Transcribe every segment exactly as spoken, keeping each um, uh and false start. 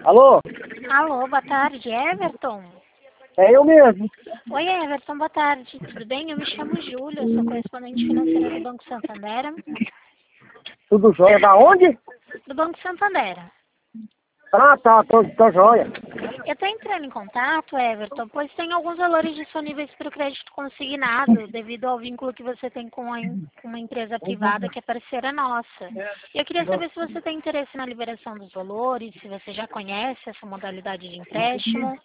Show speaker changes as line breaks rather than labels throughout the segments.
Alô?
Alô, boa tarde, Everton?
É eu mesmo.
Oi, Everton, boa tarde. Tudo bem? Eu me chamo Júlia, eu sou correspondente financeira do Banco Santander.
Tudo jóia? Da onde?
Do Banco Santander.
Ah, tá, tô, tô jóia.
Eu estou entrando em contato, Everton, pois tem alguns valores disponíveis para o crédito consignado, devido ao vínculo que você tem com, a, em- com uma empresa privada que é parceira nossa. E eu queria saber se você tem interesse na liberação dos valores, se você já conhece essa modalidade de empréstimo.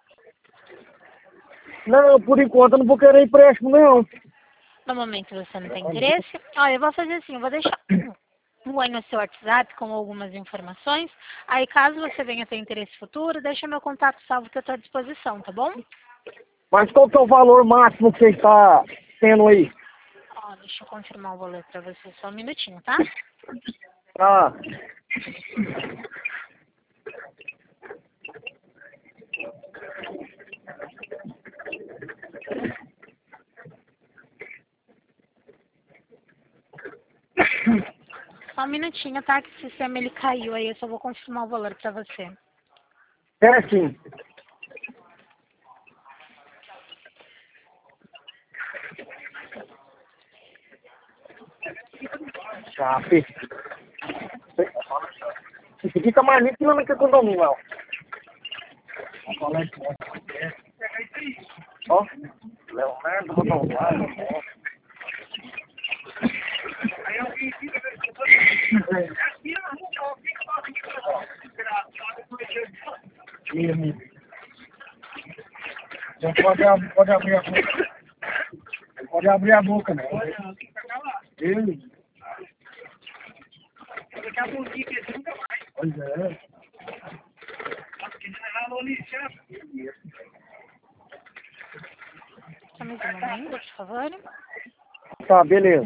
Não, por enquanto eu não vou querer empréstimo, não.
No momento você não tem interesse. Olha, eu vou fazer assim, eu vou deixar um oi no seu WhatsApp com algumas informações. Aí, caso você venha ter interesse futuro, deixa meu contato salvo que eu estou à disposição, tá bom?
Mas qual que é o valor máximo que você está tendo aí?
Ó, deixa eu confirmar o valor para você, só um minutinho, tá?
Ah,
Só um minutinho, tá? Que o sistema ele caiu aí, eu só vou confirmar o valor para você.
é sim. Ah, filho. Isso aqui tá mais limpo que na que condomínio, ó. Ó, Leonardo Rodoviário. Já pode, ab- pode abrir a boca. Pode abrir a boca, né? Ele. Pois é.
Só mais um momento, por favor.
Tá, beleza.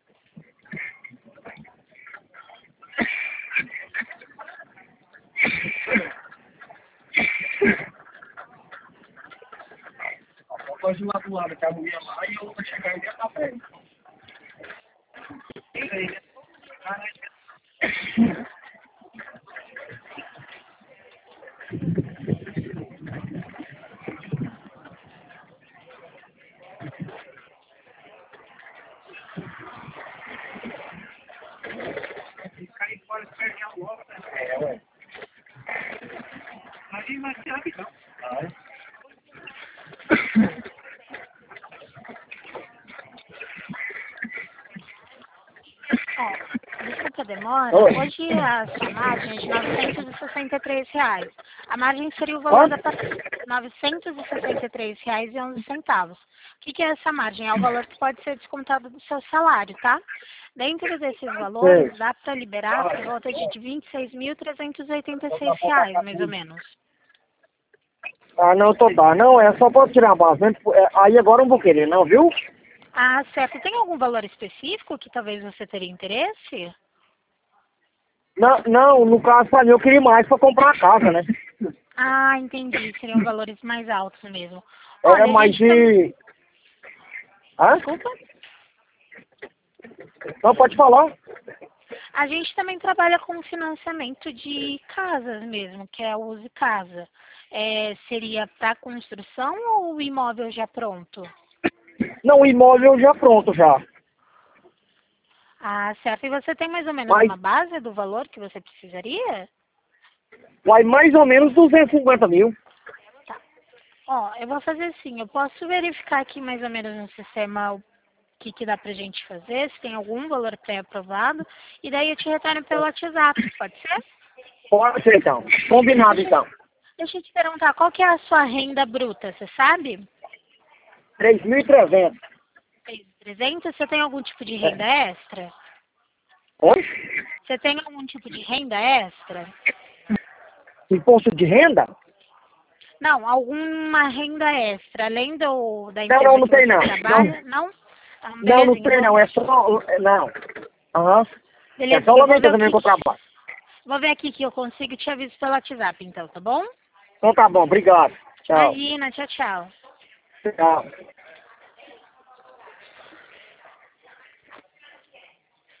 Pode ir lá do lado, que a mulher lá e eu vou chegar e já tá perto. É, ué. Vai.
Ó, desculpa a demora.
Oi.
Hoje a sua margem é de novecentos e sessenta e três reais. A margem seria o valor da
Quanto?
parcela. novecentos e sessenta e três reais e onze centavos. O que, que é essa margem? É o valor que pode ser descontado do seu salário, tá? Dentro desses valores,
Sei.
dá para liberar por volta de vinte e seis mil trezentos e oitenta e seis reais, mais ou menos.
Ah, não, tô dá. Não, é só pra tirar a base. né? É, aí agora eu não vou querer, não, viu?
Ah, certo. Tem algum valor específico que talvez você teria interesse?
Não, não, no caso pra mim eu queria mais pra comprar a casa, né?
Ah, entendi. Seriam valores mais altos mesmo.
É
Olha, a
mais
gente também...
de... Hã?
Desculpa?
Não, pode falar.
A gente também trabalha com financiamento de casas mesmo, que é o Use Casa. É, seria para construção ou o imóvel já pronto?
Não, o imóvel já pronto já.
Ah, certo. E você tem mais ou menos
Mas
uma base do valor que você precisaria?
vai mais ou menos duzentos e cinquenta mil.
Ó, eu vou fazer assim, eu posso verificar aqui mais ou menos no sistema o que, que dá pra gente fazer, se tem algum valor pré-aprovado, e daí eu te retorno pelo WhatsApp, pode ser?
Pode ser então. Combinado
Deixa,
então.
deixa eu te perguntar, qual que é a sua renda bruta, você sabe?
três mil e trezentos.
trezentos, você tem algum tipo de renda extra?
Oi?
Você tem algum tipo de renda extra?
Imposto de renda?
Não, alguma renda extra, além do, da
Não, não,
empresa
não
que
tem
você
não.
trabalha? Não? Ah,
Não, não
belezinha,
tem
vou,
não. É só... Não. Aham. É só
belezinha, vou ver
lamenta
o
também
que,
que eu trabalho.
vou ver aqui que eu consigo e te aviso pelo WhatsApp então, tá bom?
Então tá bom, obrigado. Tchau.
Imagina, tchau, tchau.
Tchau.